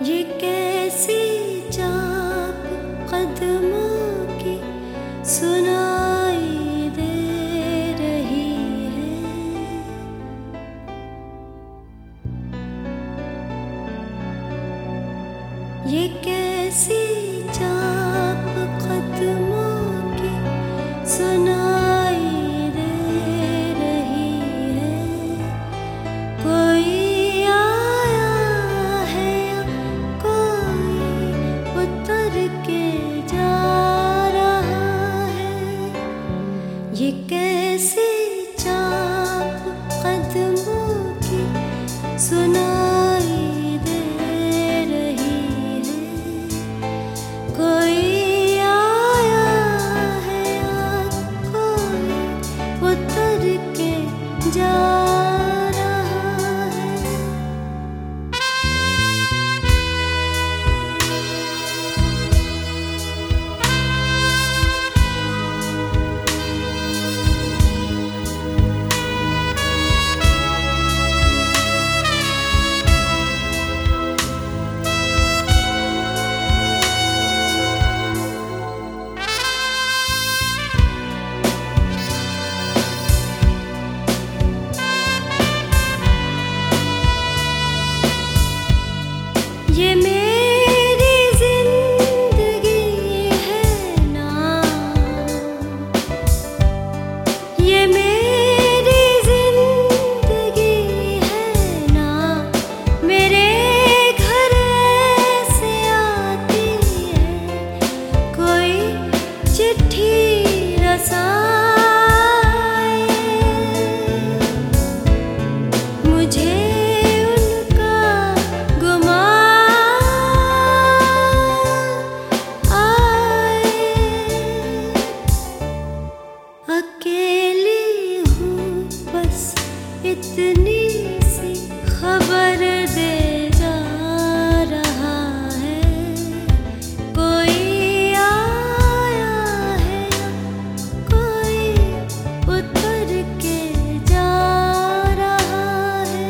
ये कैसी चाप कदमों की सुनाई दे रही है। ये कैसी चाप कदमों की सुनाई दे रही है। कोई आया है या कोई उतर के जा रहा है। ये कैसी चाप कदमों की सुनाई दे रही है। कोई आया है या कोई उतर के जा रहा है। ये मेरी जिंदगी है ना, ये मेरी जिंदगी है ना। मेरे घर ऐसे आती है कोई चिट्ठी रसाए। मुझे अकेली हूँ बस इतनी सी खबर दे जा रहा है। कोई आया है या कोई उतर के जा रहा है।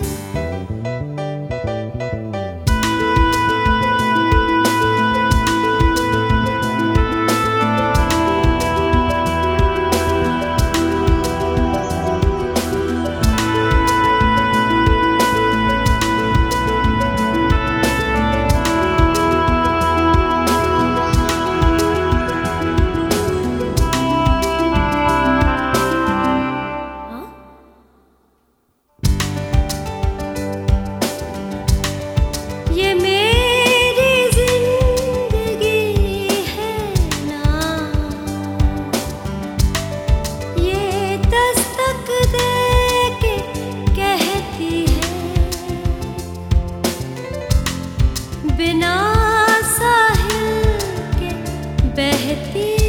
ये मेरी जिंदगी है ना, ये दस्तक दे के कहती है। बिना साहिल के बहती